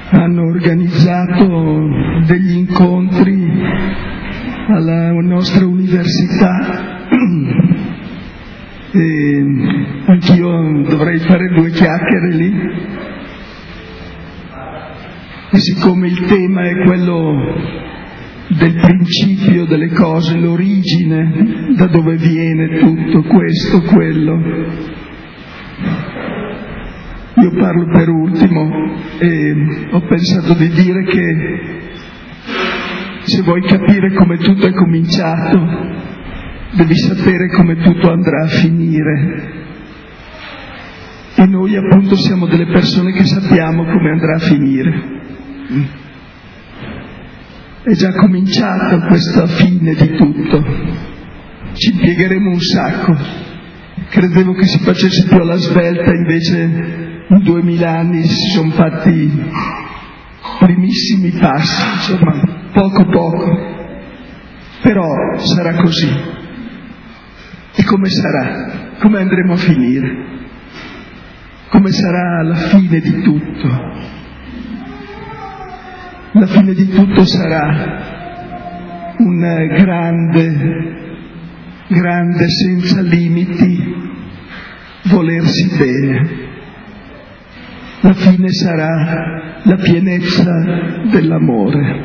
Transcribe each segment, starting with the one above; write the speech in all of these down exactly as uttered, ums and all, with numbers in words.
hanno organizzato degli incontri alla nostra università e anch'io dovrei fare due chiacchiere lì, e siccome il tema è quello del principio delle cose, l'origine, da dove viene tutto questo, quello, io parlo per ultimo e ho pensato di dire che se vuoi capire come tutto è cominciato, devi sapere come tutto andrà a finire. E noi appunto siamo delle persone che sappiamo come andrà a finire. È già cominciata questa fine di tutto, ci impiegheremo un sacco. Credevo che si facesse più alla svelta, invece in duemila anni si sono fatti primissimi passi, insomma, poco poco. Però sarà così. E come sarà? Come andremo a finire? Come sarà la fine di tutto? La fine di tutto sarà un grande, grande senza limiti volersi bene. La fine sarà la pienezza dell'amore.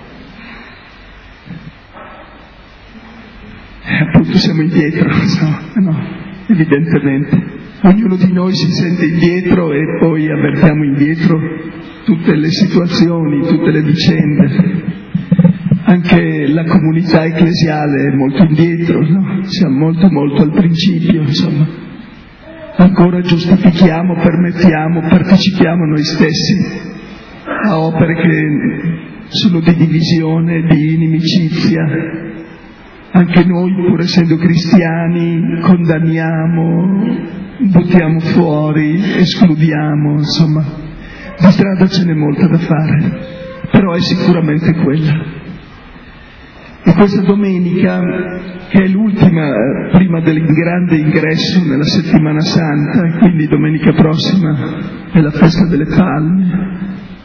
E appunto siamo indietro, no, no, evidentemente. Ognuno di noi si sente indietro e poi avvertiamo indietro tutte le situazioni, tutte le vicende. Anche la comunità ecclesiale è molto indietro, no? Siamo molto molto al principio, insomma. Ancora giustifichiamo, permettiamo, partecipiamo noi stessi a opere che sono di divisione, di inimicizia. Anche noi, pur essendo cristiani, condanniamo, buttiamo fuori, escludiamo, insomma. Di strada ce n'è molta da fare, però è sicuramente quella. E questa domenica, che è l'ultima prima del grande ingresso nella settimana santa, e quindi domenica prossima è la festa delle palme,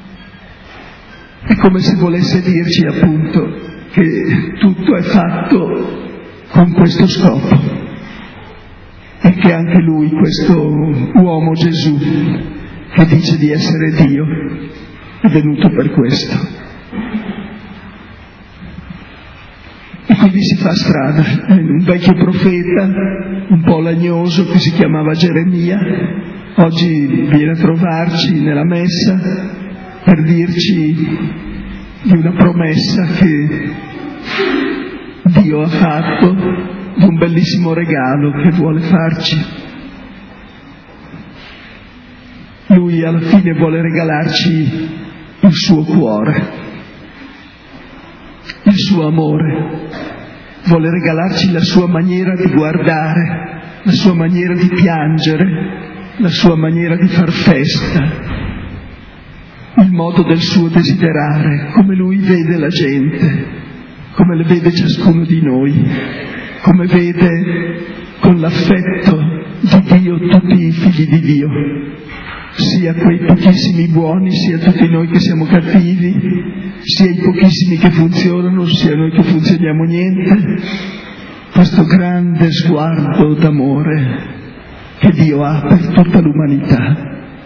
è come se volesse dirci appunto che tutto è fatto con questo scopo e che anche lui, questo uomo Gesù, che dice di essere Dio, è venuto per questo. E quindi si fa strada. Un vecchio profeta, un po' lagnoso, che si chiamava Geremia, oggi viene a trovarci nella messa per dirci di una promessa che Dio ha fatto, di un bellissimo regalo che vuole farci. Lui alla fine vuole regalarci il suo cuore, il suo amore, vuole regalarci la sua maniera di guardare, la sua maniera di piangere, la sua maniera di far festa, il modo del suo desiderare, come lui vede la gente, come le vede ciascuno di noi, come vede con l'affetto di Dio tutti i figli di Dio, sia quei pochissimi buoni, sia tutti noi che siamo cattivi, sia i pochissimi che funzionano, sia noi che funzioniamo niente. Questo grande sguardo d'amore che Dio ha per tutta l'umanità.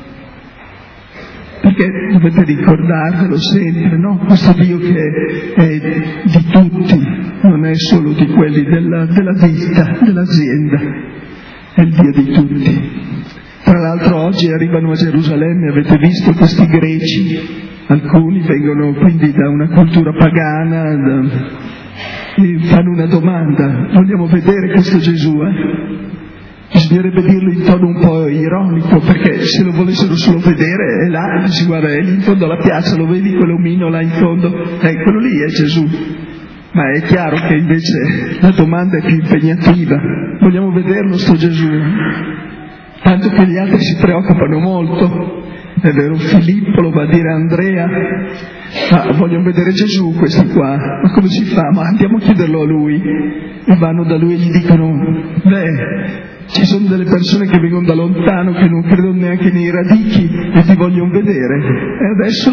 Perché dovete ricordarvelo sempre, no? Questo Dio che è di tutti, non è solo di quelli della, della vita, dell'azienda, è il Dio di tutti. Tra l'altro oggi arrivano a Gerusalemme, avete visto questi greci, alcuni vengono quindi da una cultura pagana, da, e fanno una domanda: vogliamo vedere questo Gesù? Eh? Bisognerebbe dirlo in tono un po' ironico, perché se lo volessero solo vedere è là, dici guarda, è lì in fondo alla piazza, lo vedi quell'omino là in fondo? Eh, quello lì è Gesù. Ma è chiaro che invece la domanda è più impegnativa: vogliamo vederlo sto Gesù? Tanto che gli altri si preoccupano molto È vero, Filippo lo va a dire a Andrea, ma vogliono vedere Gesù questi qua, ma come si fa? Ma andiamo a chiederlo a lui. E vanno da lui e gli dicono, beh, ci sono delle persone che vengono da lontano, che non credono neanche nei radichi e ti vogliono vedere. E adesso?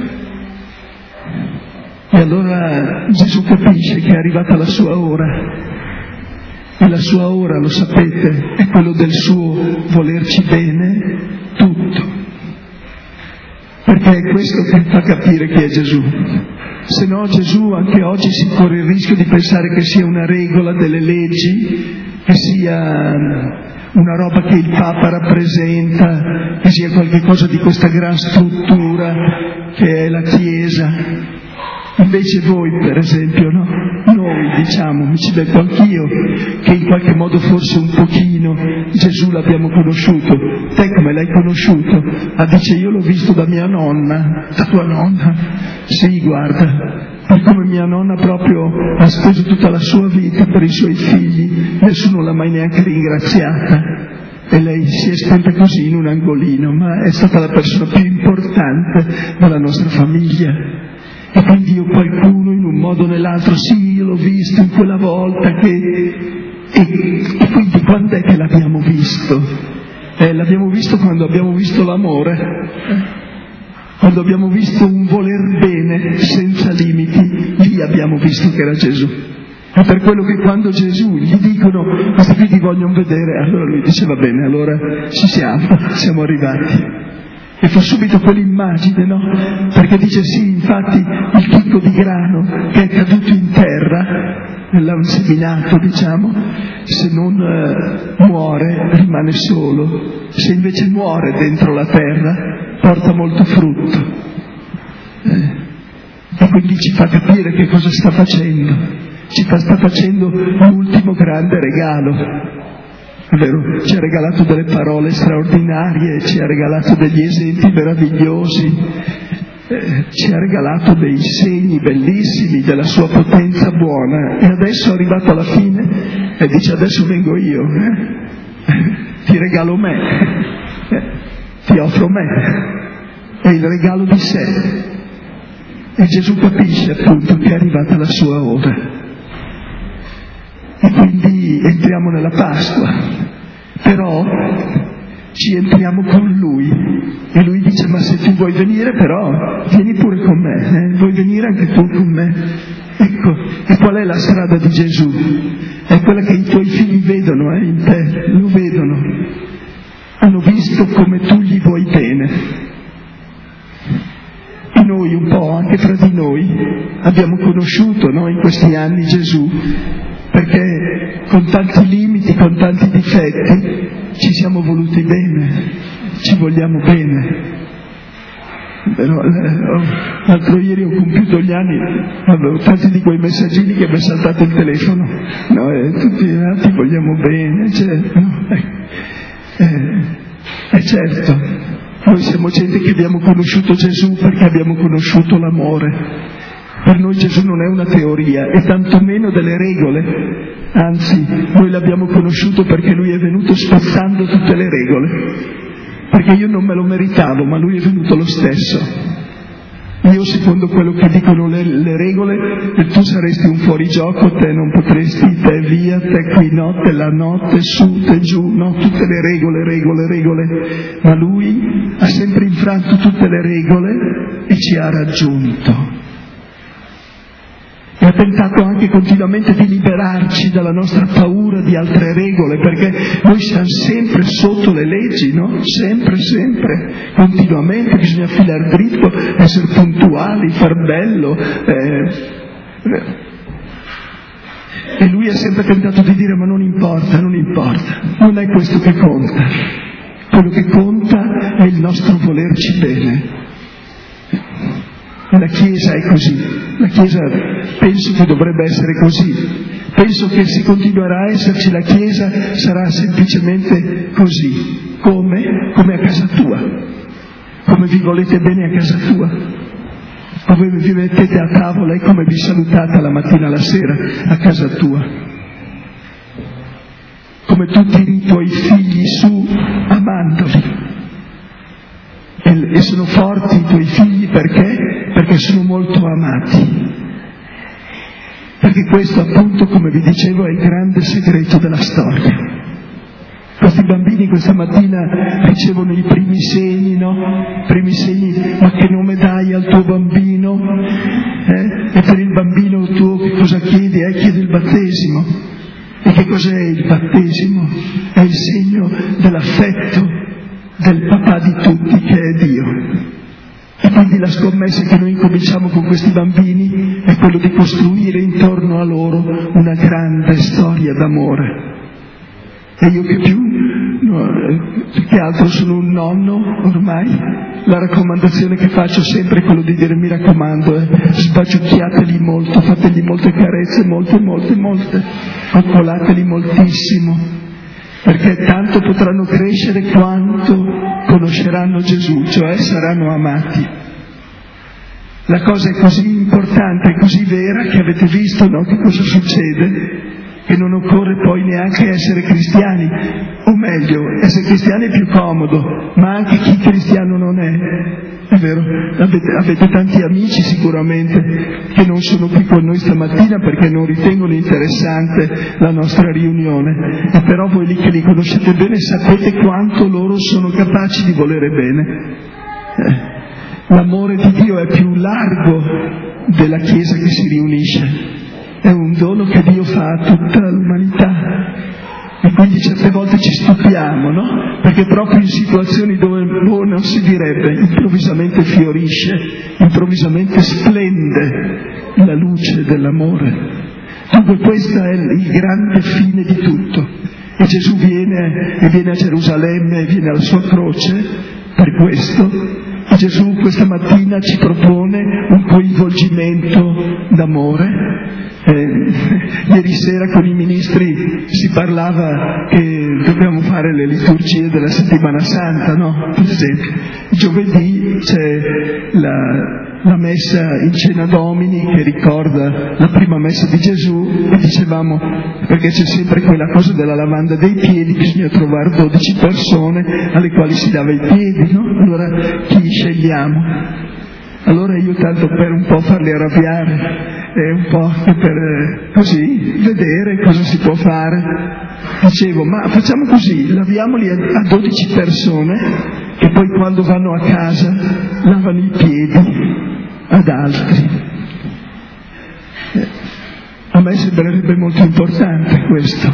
E allora Gesù capisce che è arrivata la sua ora. E la sua ora, lo sapete, è quello del suo volerci bene tutto. Perché è questo che fa capire chi è Gesù. Se no Gesù anche oggi si corre il rischio di pensare che sia una regola delle leggi, che sia una roba che il Papa rappresenta, che sia qualche cosa di questa gran struttura che è la Chiesa. Invece voi, per esempio, no? Noi diciamo, mi ci metto anch'io, che in qualche modo forse un pochino Gesù l'abbiamo conosciuto. Te come l'hai conosciuto? Ah, dice, io l'ho visto da mia nonna. Da tua nonna? Sì, guarda, per come mia nonna proprio ha speso tutta la sua vita per i suoi figli, nessuno l'ha mai neanche ringraziata. E lei si è spenta così in un angolino, ma è stata la persona più importante della nostra famiglia. E quindi io qualcuno in un modo o nell'altro, sì, io l'ho visto in quella volta che... E, e quindi quando è che l'abbiamo visto? Eh, l'abbiamo visto quando abbiamo visto l'amore, quando abbiamo visto un voler bene senza limiti, lì abbiamo visto che era Gesù. È per quello che quando Gesù gli dicono, questi qui ti vogliono vedere, allora lui dice, va bene, allora ci siamo, siamo arrivati. E fa subito quell'immagine, no? Perché dice sì, infatti il chicco di grano che è caduto in terra, nell'anseminato diciamo, se non eh, muore rimane solo, se invece muore dentro la terra porta molto frutto. Eh, e quindi ci fa capire che cosa sta facendo, ci fa, sta facendo l'ultimo grande regalo. È vero, ci ha regalato delle parole straordinarie, ci ha regalato degli esempi meravigliosi, eh, ci ha regalato dei segni bellissimi della sua potenza buona, e adesso è arrivato alla fine e dice adesso vengo io, eh? ti regalo me, eh? ti offro me, è il regalo di sé. E Gesù capisce appunto che è arrivata la sua ora. E quindi entriamo nella Pasqua, però ci entriamo con Lui, e Lui dice, ma se tu vuoi venire però vieni pure con me, eh? vuoi venire anche tu con me? Ecco, e qual è la strada di Gesù? È quella che i tuoi figli vedono eh, in te, lo vedono, hanno visto come tu gli vuoi bene. E noi un po', anche tra di noi, abbiamo conosciuto no, in questi anni Gesù, perché con tanti limiti, con tanti difetti, ci siamo voluti bene, ci vogliamo bene. Però, eh, l'altro ieri ho compiuto gli anni, avevo tanti di quei messaggini che mi è saltato il telefono, no, e tutti gli altri vogliamo bene, certo, no? eh, eh, eh, certo, noi siamo gente che abbiamo conosciuto Gesù perché abbiamo conosciuto l'amore. Per noi Gesù non è una teoria, e tantomeno delle regole, anzi, noi l'abbiamo conosciuto perché Lui è venuto spezzando tutte le regole, perché io non me lo meritavo, ma Lui è venuto lo stesso. Io, secondo quello che dicono le, le regole, tu saresti un fuorigioco, te non potresti, te via, te qui no, te la notte, su, te giù, no, tutte le regole, regole, regole, ma Lui ha sempre infranto tutte le regole e ci ha raggiunto. E ha tentato anche continuamente di liberarci dalla nostra paura di altre regole, perché noi siamo sempre sotto le leggi, no? Sempre, sempre, continuamente, bisogna filare dritto, essere puntuali, far bello. Eh, e lui ha sempre tentato di dire, ma non importa, non importa, non è questo che conta. Quello che conta è il nostro volerci bene. La Chiesa è così, la Chiesa penso che dovrebbe essere così, penso che se continuerà a esserci la Chiesa sarà semplicemente così, come, come a casa tua, come vi volete bene a casa tua, come vi mettete a tavola e come vi salutate la mattina alla sera a casa tua, come tu tiri i tuoi figli su amandoli. E e, e sono forti i tuoi figli perché? Perché sono molto amati. Perché questo, appunto, come vi dicevo, è il grande segreto della storia. Questi bambini questa mattina ricevono i primi segni, no? I primi segni, ma che nome dai al tuo bambino? Eh? E per il bambino tuo che cosa chiedi? Eh? Chiedi il battesimo. E che cos'è il battesimo? È il segno dell'affetto del papà di tutti, che è Dio. E quindi la scommessa che noi incominciamo con questi bambini è quello di costruire intorno a loro una grande storia d'amore. E io che più, no, più che altro sono un nonno ormai, la raccomandazione che faccio sempre è quello di dire: mi raccomando, eh, sbaciucchiateli molto, fategli molte carezze, molte, molte, molte, coccolateli moltissimo, perché tanto potranno crescere quanto conosceranno Gesù, cioè saranno amati. La cosa è così importante, è così vera, che avete visto, no, che cosa succede? Che non occorre poi neanche essere cristiani, o meglio, essere cristiani è più comodo, ma anche chi cristiano non è, è vero, avete, avete tanti amici sicuramente che non sono qui con noi stamattina perché non ritengono interessante la nostra riunione, e però voi lì che li conoscete bene sapete quanto loro sono capaci di volere bene. Eh, l'amore di Dio è più largo della Chiesa che si riunisce. È un dono che Dio fa a tutta l'umanità, e quindi certe volte ci stupiamo, no? Perché proprio in situazioni dove oh, non si direbbe, improvvisamente fiorisce, improvvisamente splende la luce dell'amore. Dunque questo è il grande fine di tutto. E Gesù viene, e viene a Gerusalemme, e viene alla sua croce per questo. E Gesù questa mattina ci propone un coinvolgimento d'amore. Eh, ieri sera con i ministri si parlava che dobbiamo fare le liturgie della settimana santa, no? Per esempio, giovedì c'è la, la messa in Cena Domini che ricorda la prima messa di Gesù, e dicevamo, perché c'è sempre quella cosa della lavanda dei piedi, bisogna trovare dodici persone alle quali si lava i piedi, no? Allora chi scegliamo? Allora io, tanto per un po' farli arrabbiare e un po' per eh, così vedere cosa si può fare, dicevo: ma facciamo così, laviamoli a, a dodici persone che poi quando vanno a casa lavano i piedi ad altri. Eh, a me sembrerebbe molto importante questo.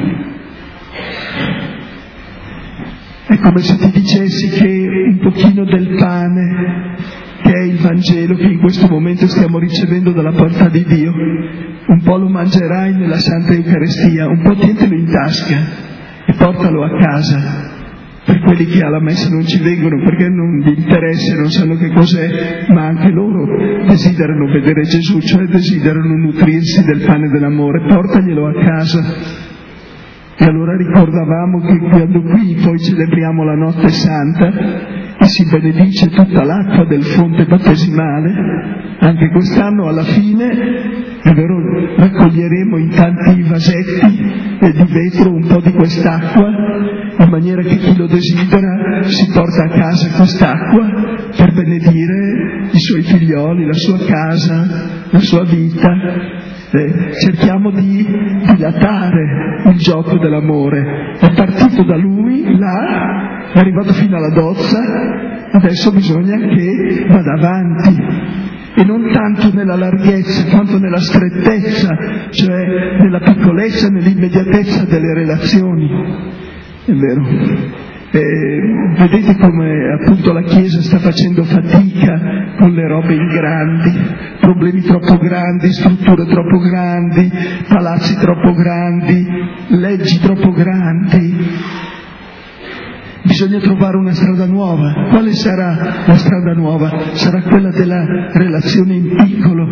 È come se ti dicessi che un pochino del pane, che è il Vangelo che in questo momento stiamo ricevendo dalla porta di Dio, un po' lo mangerai nella Santa Eucaristia, un po' tientelo in tasca e portalo a casa, per quelli che alla messa non ci vengono perché non gli interessa, non sanno che cos'è, ma anche loro desiderano vedere Gesù, cioè desiderano nutrirsi del pane dell'amore, portaglielo a casa. E allora ricordavamo che quando qui poi celebriamo la notte santa e si benedice tutta l'acqua del fonte battesimale, anche quest'anno alla fine, è vero, raccoglieremo in tanti vasetti di vetro un po' di quest'acqua, in maniera che chi lo desidera si porta a casa quest'acqua per benedire i suoi figlioli, la sua casa, la sua vita. Eh, cerchiamo di dilatare il gioco dell'amore. È partito da lui, là, è arrivato fino alla dozza, adesso bisogna che vada avanti, e non tanto nella larghezza quanto nella strettezza, cioè nella piccolezza, nell'immediatezza delle relazioni. È vero. Eh, vedete come appunto la Chiesa sta facendo fatica con le robe in grandi, problemi troppo grandi, strutture troppo grandi, palazzi troppo grandi, leggi troppo grandi. Bisogna trovare una strada nuova. Quale sarà la strada nuova? Sarà quella della relazione in piccolo,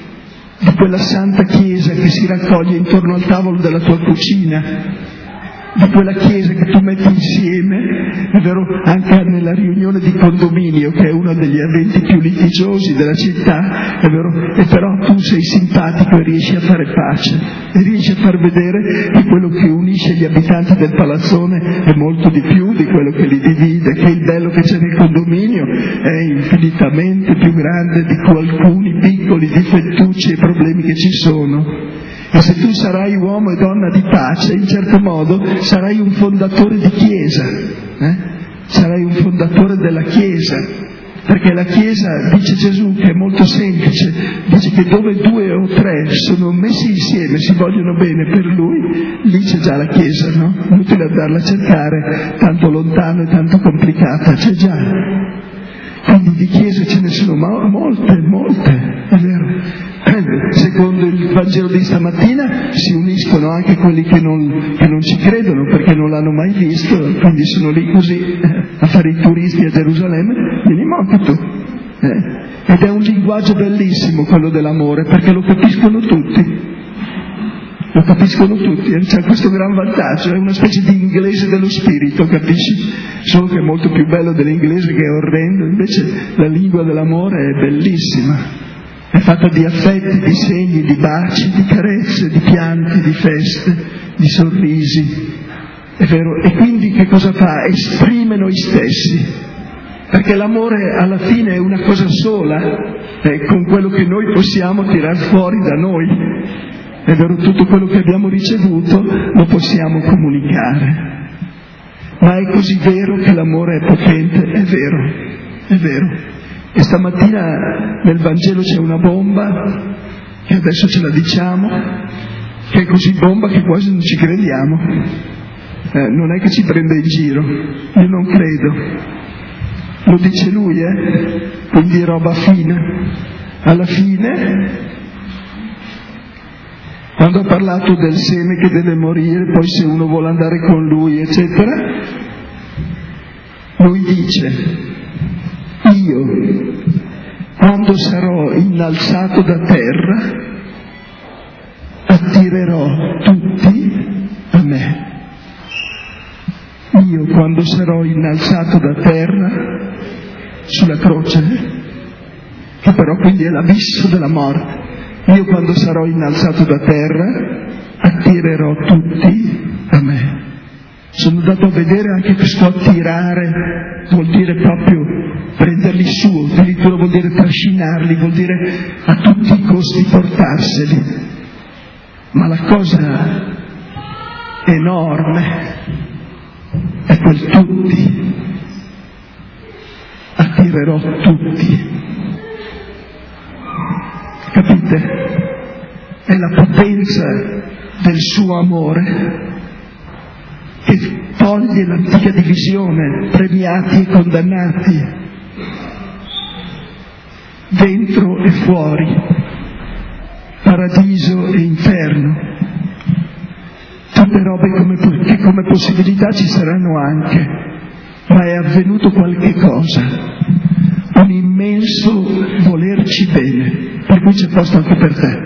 di quella santa Chiesa che si raccoglie intorno al tavolo della tua cucina, di quella chiesa che tu metti insieme, è vero, anche nella riunione di condominio, che è uno degli eventi più litigiosi della città, è vero, e però tu sei simpatico e riesci a fare pace, e riesci a far vedere che quello che unisce gli abitanti del palazzone è molto di più di quello che li divide, che il bello che c'è nel condominio è infinitamente più grande di alcuni piccoli difettucci e problemi che ci sono. E se tu sarai uomo e donna di pace, in certo modo sarai un fondatore di chiesa, eh? Sarai un fondatore della chiesa, perché la chiesa, dice Gesù, che è molto semplice, dice che dove due o tre sono messi insieme, si vogliono bene per lui, lì c'è già la chiesa, no? Inutile andarla a cercare tanto lontano e tanto complicata, c'è già. Quindi di chiese ce ne sono molte, molte, è vero. Secondo il Vangelo di stamattina si uniscono anche quelli che non, che non ci credono perché non l'hanno mai visto, quindi sono lì così eh, a fare i turisti a Gerusalemme, venimo anche tu. Eh. Ed è un linguaggio bellissimo quello dell'amore, perché lo capiscono tutti, lo capiscono tutti, e c'è questo gran vantaggio, è una specie di inglese dello spirito, capisci? Solo che è molto più bello dell'inglese, che è orrendo, invece la lingua dell'amore è bellissima. È fatta di affetti, di segni, di baci, di carezze, di pianti, di feste, di sorrisi. È vero? E quindi che cosa fa? Esprime noi stessi. Perché l'amore alla fine è una cosa sola, eh, con quello che noi possiamo tirar fuori da noi. È vero? Tutto quello che abbiamo ricevuto lo possiamo comunicare. Ma è così vero che l'amore è potente? È vero, è vero. E stamattina nel Vangelo c'è una bomba, che adesso ce la diciamo, che è così bomba che quasi non ci crediamo. Eh, non è che ci prende in giro, io non credo. Lo dice lui, eh? Quindi è roba fina. Alla fine, quando ha parlato del seme che deve morire, poi se uno vuole andare con lui, eccetera, lui dice: io, quando sarò innalzato da terra, attirerò tutti a me. Io, quando sarò innalzato da terra, sulla croce, che però quindi è l'abisso della morte, io quando sarò innalzato da terra, attirerò tutti a me. Sono andato a vedere anche questo attirare, vuol dire proprio prenderli su, addirittura vuol dire trascinarli, vuol dire a tutti i costi portarseli. Ma la cosa enorme è quel tutti, attirerò tutti. Capite? È la potenza del suo amore che toglie l'antica divisione, premiati e condannati, dentro e fuori, paradiso e inferno, tutte robe come, che come possibilità ci saranno anche, ma è avvenuto qualche cosa, un immenso volerci bene, per cui c'è posto anche per te.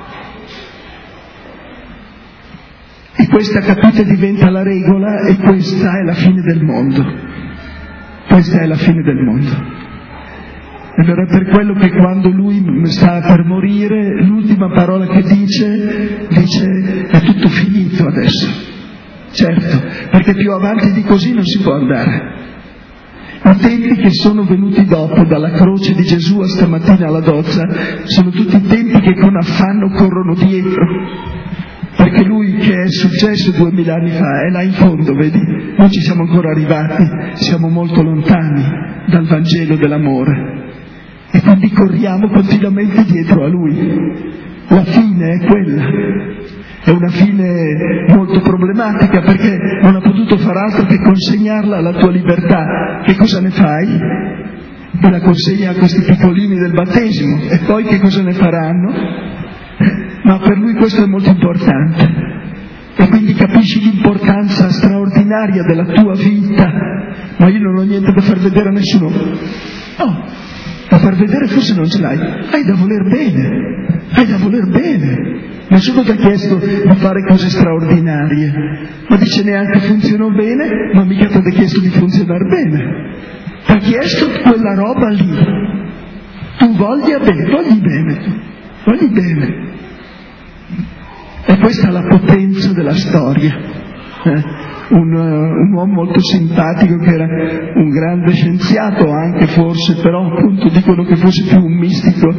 E questa, capite, diventa la regola, e questa è la fine del mondo. Questa è la fine del mondo. Ed era per quello che quando lui sta per morire, l'ultima parola che dice, dice è tutto finito adesso. Certo, perché più avanti di così non si può andare. I tempi che sono venuti dopo, dalla croce di Gesù a stamattina alla doccia, sono tutti tempi che con affanno corrono dietro. Perché lui, che è successo duemila anni fa, è là in fondo, vedi? Noi ci siamo ancora arrivati, siamo molto lontani dal Vangelo dell'amore. E quindi corriamo continuamente dietro a lui. La fine è quella. È una fine molto problematica, perché non ha potuto far altro che consegnarla alla tua libertà. Che cosa ne fai? E la consegna a questi piccolini del battesimo. E poi che cosa ne faranno? Ma per lui questo è molto importante, e quindi capisci l'importanza straordinaria della tua vita. Ma io non ho niente da far vedere a nessuno. No, da far vedere forse non ce l'hai, hai da voler bene, hai da voler bene. Nessuno ti ha chiesto di fare cose straordinarie, ma dice neanche funzionò bene, ma mica ti ha chiesto di funzionare bene. Ti ha chiesto quella roba lì. Tu voglia bene, vogli bene, tu, vogli bene. E questa è la potenza della storia. Eh? Un, un uomo molto simpatico che era un grande scienziato anche forse, però appunto dicono che fosse più un mistico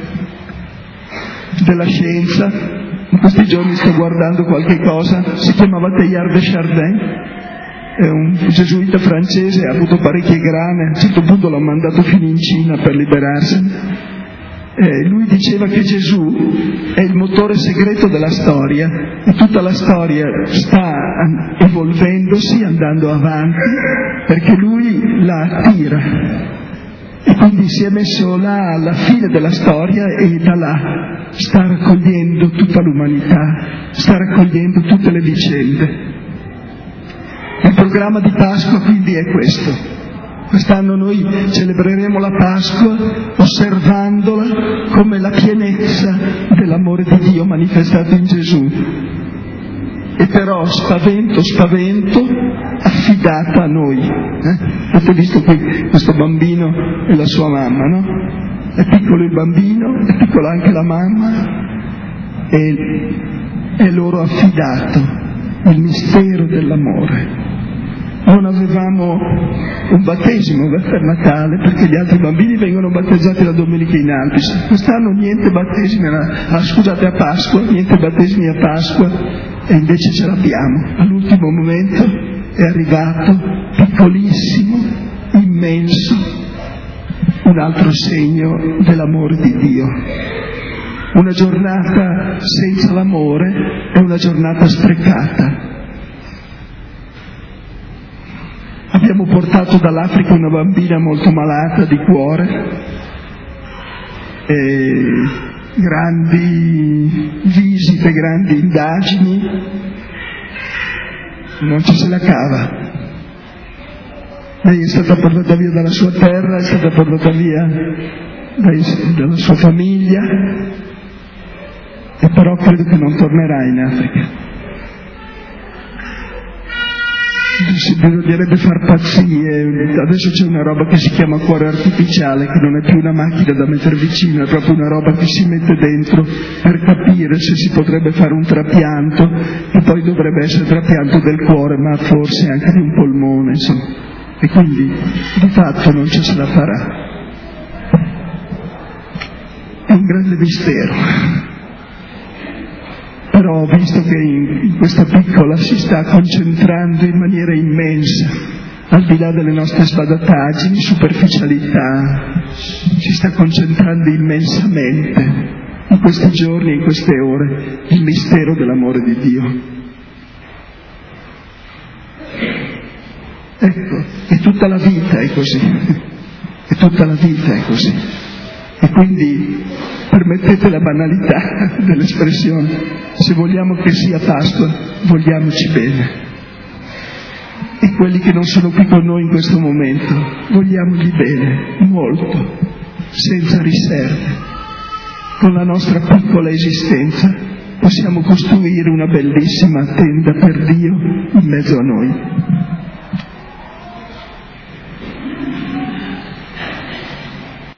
della scienza. In questi giorni sto guardando qualche cosa, si chiamava Teilhard de Chardin, è un gesuita francese, ha avuto parecchie grane, a un certo punto l'ha mandato fino in Cina per liberarsene. Eh, lui diceva che Gesù è il motore segreto della storia e tutta la storia sta evolvendosi, andando avanti, perché lui la attira. E quindi si è messo là alla fine della storia e da là sta raccogliendo tutta l'umanità, sta raccogliendo tutte le vicende. Il programma di Pasqua quindi è questo. Quest'anno noi celebreremo la Pasqua osservandola come la pienezza dell'amore di Dio manifestato in Gesù. E però spavento, spavento, affidata a noi. Eh? Avete visto qui questo bambino e la sua mamma, no? È piccolo il bambino, è piccola anche la mamma, e è loro affidato il mistero dell'amore. Non avevamo un battesimo per Natale perché gli altri bambini vengono battezzati la domenica in Alpis. Quest'anno niente battesimi, ah, scusate, a Pasqua, niente battesimi a Pasqua, e invece ce l'abbiamo. All'ultimo momento è arrivato, piccolissimo, immenso, un altro segno dell'amore di Dio. Una giornata senza l'amore è una giornata sprecata. Abbiamo portato dall'Africa una bambina molto malata di cuore, e grandi visite, grandi indagini, non ci se la cava. Lei è stata portata via dalla sua terra, è stata portata via dai, dalla sua famiglia, e però credo che non tornerà in Africa. Bisognerebbe far pazzie. Adesso c'è una roba che si chiama cuore artificiale, che non è più una macchina da mettere vicino, è proprio una roba che si mette dentro per capire se si potrebbe fare un trapianto, che poi dovrebbe essere trapianto del cuore, ma forse anche di un polmone, insomma. E quindi di fatto non ci se la farà. È un grande mistero. Però ho visto che in, in questa piccola si sta concentrando in maniera immensa, al di là delle nostre sbadataggini, superficialità, si sta concentrando immensamente in questi giorni e in queste ore il mistero dell'amore di Dio. Ecco, e tutta la vita è così, e tutta la vita è così. E quindi permettete la banalità dell'espressione, se vogliamo che sia Pasqua, vogliamoci bene. E quelli che non sono qui con noi in questo momento, vogliamogli bene, molto, senza riserve. Con la nostra piccola esistenza possiamo costruire una bellissima tenda per Dio in mezzo a noi.